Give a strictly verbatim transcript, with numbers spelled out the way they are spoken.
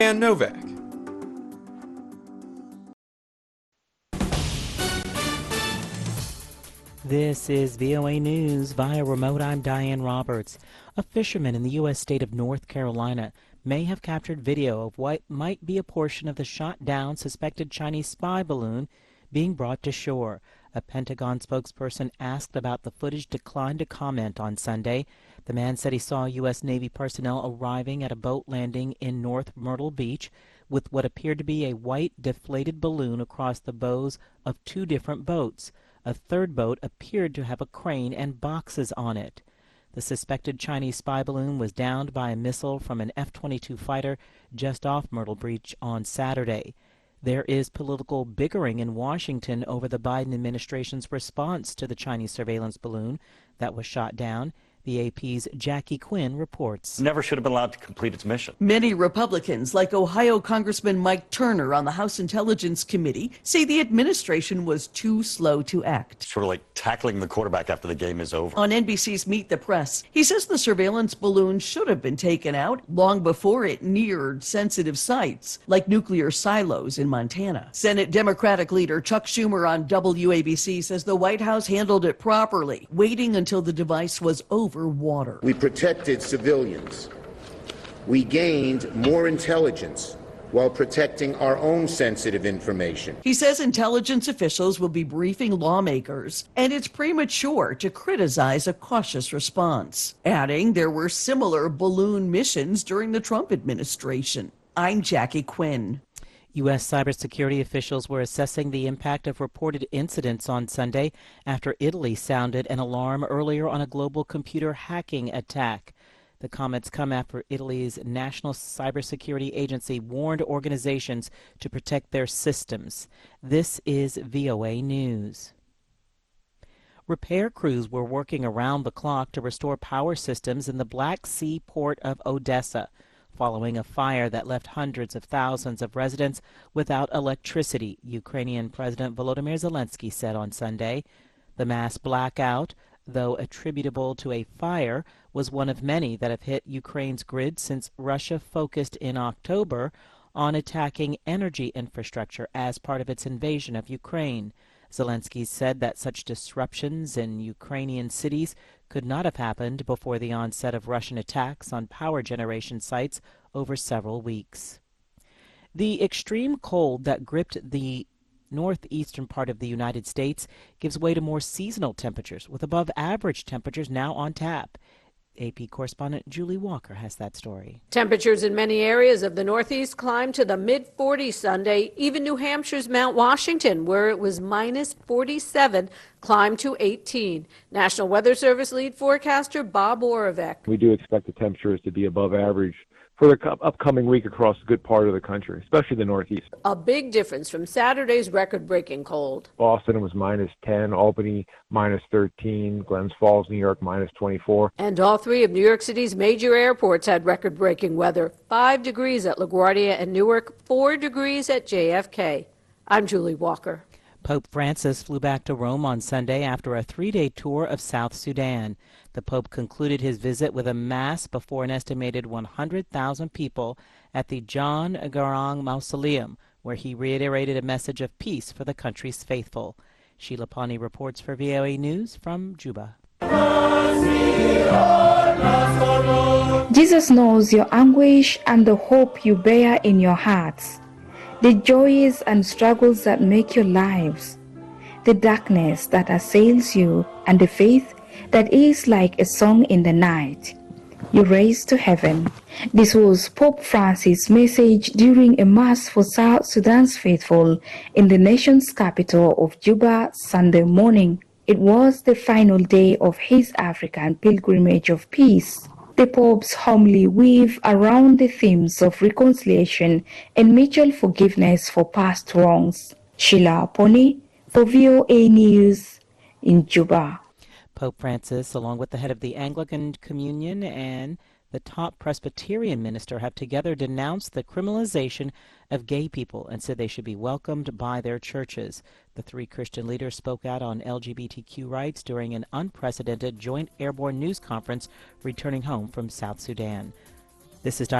Dan Novak. This is V O A News via remote. I'm Diane Roberts. A fisherman in the U S state of North Carolina may have captured video of what might be a portion of the shot-down suspected Chinese spy balloon being brought to shore. A Pentagon spokesperson asked about the footage declined to comment on Sunday. The man said he saw U S Navy personnel arriving at a boat landing in North Myrtle Beach with what appeared to be a white deflated balloon across the bows of two different boats. A third boat appeared to have a crane and boxes on it. The suspected Chinese spy balloon was downed by a missile from an F twenty-two fighter just off Myrtle Beach on Saturday. There is political bickering in Washington over the Biden administration's response to the Chinese surveillance balloon that was shot down. The A P's Jackie Quinn reports. Never should have been allowed to complete its mission. Many Republicans, like Ohio Congressman Mike Turner on the House Intelligence Committee, say the administration was too slow to act. Sort of like tackling the quarterback after the game is over. On N B C's Meet the Press, he says the surveillance balloon should have been taken out long before it neared sensitive sites, like nuclear silos in Montana. Senate Democratic leader Chuck Schumer on W A B C says the White House handled it properly, waiting until the device was over water. We protected civilians. We gained more intelligence while protecting our own sensitive information. He says intelligence officials will be briefing lawmakers, and it's premature to criticize a cautious response, adding there were similar balloon missions during the Trump administration. I'm Jackie Quinn. U S cybersecurity officials were assessing the impact of reported incidents on Sunday after Italy sounded an alarm earlier on a global computer hacking attack. The comments come after Italy's National Cybersecurity Agency warned organizations to protect their systems. This is V O A News. Repair crews were working around the clock to restore power systems in the Black Sea port of Odessa, following a fire that left hundreds of thousands of residents without electricity, Ukrainian President Volodymyr Zelensky said on Sunday. The mass blackout, though attributable to a fire, was one of many that have hit Ukraine's grid since Russia focused in October on attacking energy infrastructure as part of its invasion of Ukraine. Zelensky said that such disruptions in Ukrainian cities could not have happened before the onset of Russian attacks on power generation sites over several weeks. The extreme cold that gripped the northeastern part of the United States gives way to more seasonal temperatures, with above average temperatures now on tap. A P correspondent Julie Walker has that story. Temperatures in many areas of the Northeast climbed to the mid forties Sunday. Even New Hampshire's Mount Washington, where it was minus forty-seven, climbed to eighteen. National Weather Service lead forecaster Bob Oravec. We do expect the temperatures to be above average for the upcoming week across a good part of the country, especially the Northeast. A big difference from Saturday's record-breaking cold. Boston was minus ten, Albany minus thirteen, Glens Falls, New York minus twenty-four. And all three of New York City's major airports had record-breaking weather. Five degrees at LaGuardia and Newark, four degrees at J F K. I'm Julie Walker. Pope Francis flew back to Rome on Sunday after a three-day tour of South Sudan. The Pope concluded his visit with a mass before an estimated one hundred thousand people at the John Garang Mausoleum, where he reiterated a message of peace for the country's faithful. Sheila Pawnee reports for V O A News from Juba. Jesus knows your anguish and the hope you bear in your hearts, the joys and struggles that make your lives, the darkness that assails you, and the faith that is like a song in the night. You raise to heaven. This was Pope Francis' message during a mass for South Sudan's faithful in the nation's capital of Juba Sunday morning. It was the final day of his African pilgrimage of peace. The Pope's homily weave around the themes of reconciliation and mutual forgiveness for past wrongs. Sheila Pawnee for V O A News in Juba. Pope Francis, along with the head of the Anglican Communion and the top Presbyterian minister, have together denounced the criminalization of gay people and said they should be welcomed by their churches. The three Christian leaders spoke out on L G B T Q rights during an unprecedented joint airborne news conference returning home from South Sudan. This is